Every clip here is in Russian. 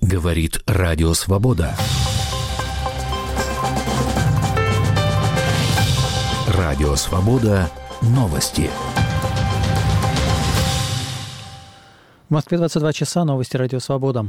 Говорит Радио Свобода. Радио Свобода. Новости. В Москве 22 часа. Новости Радио Свобода.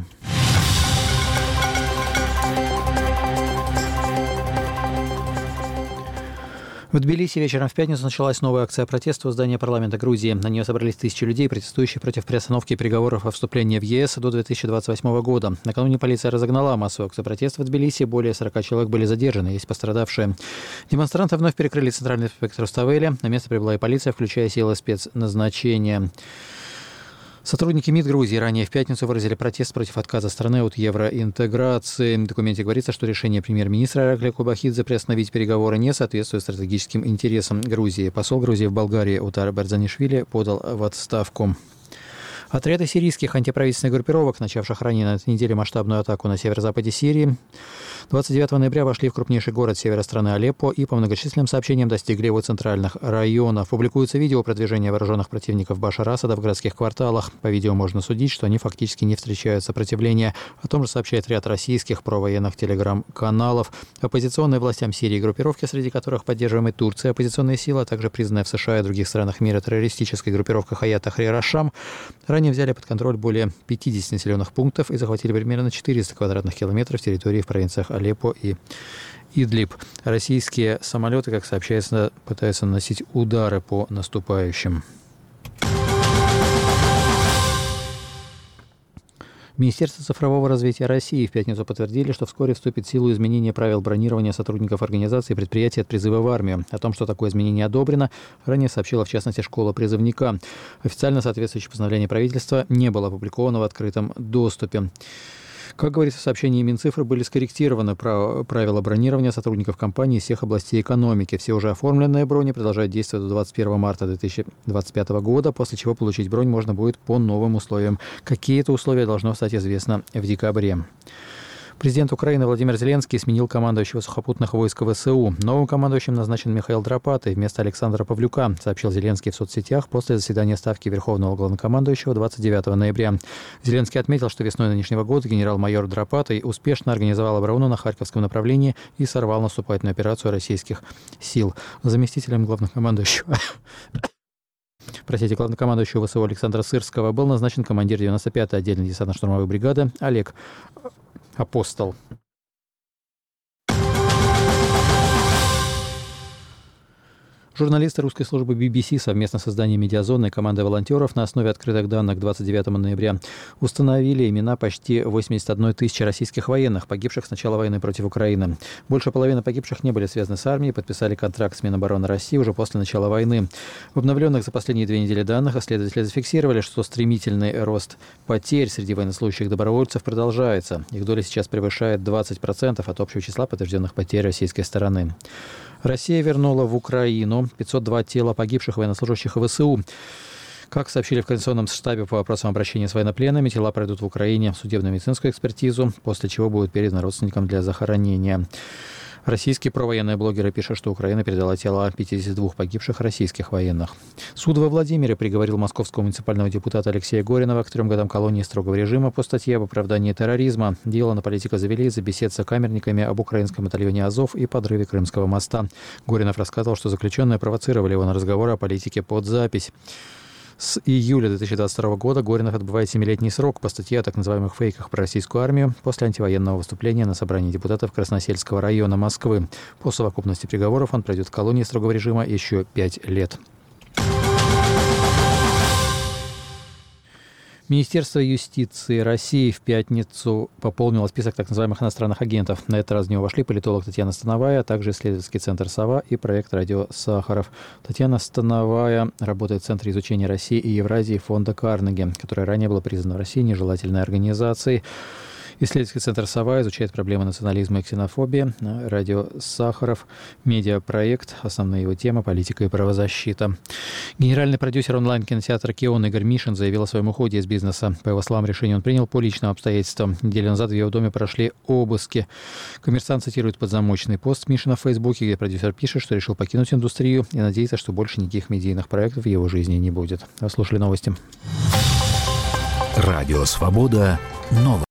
В Тбилиси вечером в пятницу началась новая акция протеста у здания парламента Грузии. На нее собрались тысячи людей, протестующие против приостановки переговоров о вступлении в ЕС до 2028 года. Накануне полиция разогнала массовую акцию протеста в Тбилиси. Более 40 человек были задержаны, есть пострадавшие. Демонстранты вновь перекрыли центральный проспект Руставели. На место прибыла и полиция, включая силы спецназначения. Сотрудники МИД Грузии ранее в пятницу выразили протест против отказа страны от евроинтеграции. В документе говорится, что решение премьер-министра Иракли Кобахидзе приостановить переговоры не соответствует стратегическим интересам Грузии. Посол Грузии в Болгарии Утар Берзанишвили подал в отставку. Отряды сирийских антиправительственных группировок, начавших ранее на этой неделе масштабную атаку на северо-западе Сирии, 29 ноября вошли в крупнейший город севера страны Алеппо и по многочисленным сообщениям достигли его центральных районов. Публикуются видео продвижения вооруженных противников Башара Асада в городских кварталах. По видео можно судить, что они фактически не встречают сопротивления. О том же сообщает ряд российских провоенных телеграм-каналов. Оппозиционные властям Сирии группировки, среди которых поддерживаемые Турцией оппозиционные силы, а также признанная в США и других странах мира террористической группировкой Хаят Тахрир аш-Шам, ранее взяли под контроль более 50 населенных пунктов и захватили примерно 400 квадратных километров территории в провинциях Алеппо и Идлиб. Российские самолеты, как сообщается, пытаются наносить удары по наступающим. Министерство цифрового развития России в пятницу подтвердили, что вскоре вступит в силу изменение правил бронирования сотрудников организации и предприятий от призыва в армию. О том, что такое изменение одобрено, ранее сообщила в частности школа призывника. Официально соответствующее постановление правительства не было опубликовано в открытом доступе. Как говорится в сообщении Минцифры, были скорректированы правила бронирования сотрудников компании из всех областей экономики. Все уже оформленные брони продолжают действовать до 21 марта 2025 года, после чего получить бронь можно будет по новым условиям. Какие-то условия должно стать известно в декабре. Президент Украины Владимир Зеленский сменил командующего сухопутных войск ВСУ. Новым командующим назначен Михаил Драпатый вместо Александра Павлюка, сообщил Зеленский в соцсетях после заседания Ставки Верховного Главнокомандующего 29 ноября. Зеленский отметил, что весной нынешнего года генерал-майор Драпатый успешно организовал оборону на Харьковском направлении и сорвал наступательную операцию российских сил. Заместителем главнокомандующего ВСУ Александра Сырского был назначен командир 95-й отдельной десантно-штурмовой бригады Олег Апостол. Журналисты русской службы BBC совместно с изданием «Медиазона» и командой волонтеров на основе открытых данных 29 ноября установили имена почти 81 тысячи российских военных, погибших с начала войны против Украины. Больше половины погибших не были связаны с армией, подписали контракт с Минобороны России уже после начала войны. В обновленных за последние 2 недели данных исследователи зафиксировали, что стремительный рост потерь среди военнослужащих добровольцев продолжается. Их доля сейчас превышает 20% от общего числа подтвержденных потерь российской стороны. Россия вернула в Украину 502 тела погибших военнослужащих ВСУ. Как сообщили в Координационном штабе по вопросам обращения с военнопленными, тела пройдут в Украине судебно-медицинскую экспертизу, после чего будут переданы родственникам для захоронения. Российские провоенные блогеры пишут, что Украина передала тела 52 погибших российских военных. Суд во Владимире приговорил московского муниципального депутата Алексея Горинова к 3 годам колонии строгого режима по статье об оправдании терроризма. Дело на политика завели из-за бесед с сокамерниками об украинском батальоне «Азов» и подрыве Крымского моста. Горинов рассказывал, что заключенные провоцировали его на разговоры о политике под запись. С июля 2022 года Горинов отбывает 7-летний срок по статье о так называемых фейках про российскую армию после антивоенного выступления на собрании депутатов Красносельского района Москвы. По совокупности приговоров он пройдет в колонии строгого режима еще 5 лет. Министерство юстиции России в пятницу пополнило список так называемых иностранных агентов. На этот раз в него вошли политолог Татьяна Становая, а также исследовательский центр «Сова» и проект «Радио Сахаров». Татьяна Становая работает в Центре изучения России и Евразии фонда Карнеги, который ранее был признан в России нежелательной организацией. Исследовательский центр «Сова» изучает проблемы национализма и ксенофобии. Радио Сахаров, медиапроект, основные его темы – политика и правозащита. Генеральный продюсер онлайн-кинотеатра «Кион» Игорь Мишин заявил о своем уходе из бизнеса. По его словам, решение он принял по личным обстоятельствам. Неделю назад в его доме прошли обыски. «Коммерсант» цитирует подзамочный пост Мишина в Фейсбуке, где продюсер пишет, что решил покинуть индустрию и надеется, что больше никаких медийных проектов в его жизни не будет. Вы слушали новости. Радио Свобода. Новости.